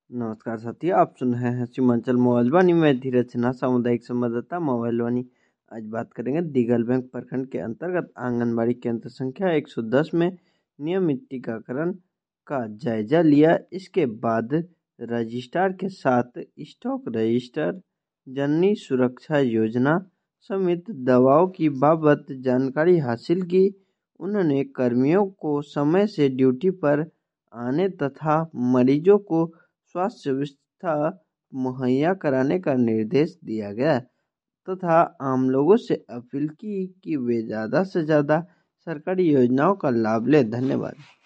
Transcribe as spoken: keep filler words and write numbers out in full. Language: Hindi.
नमस्कार साथियों, आप सुन रहे हैं सीमांचल मोबाइल वाणी में धीरज सिन्हा, सामुदायिक संवाददाता मोबाइल वाणी। आज बात करेंगे दिघलबैंक प्रखंड के अंतर्गत आंगनबाड़ी केंद्र संख्या एक सौ दस में नियमित टीकाकरण का जायजा लिया। इसके बाद रजिस्ट्रार के साथ स्टॉक रजिस्टर, जननी सुरक्षा योजना समेत दवाओं की बाबत जानकारी हासिल की। उन्होंने कर्मियों को समय से ड्यूटी पर आने तथा मरीजों को स्वास्थ्य व्यवस्था मुहैया कराने का निर्देश दिया गया तथा आम लोगों से अपील की कि वे ज़्यादा से ज़्यादा सरकारी योजनाओं का लाभ लें। धन्यवाद।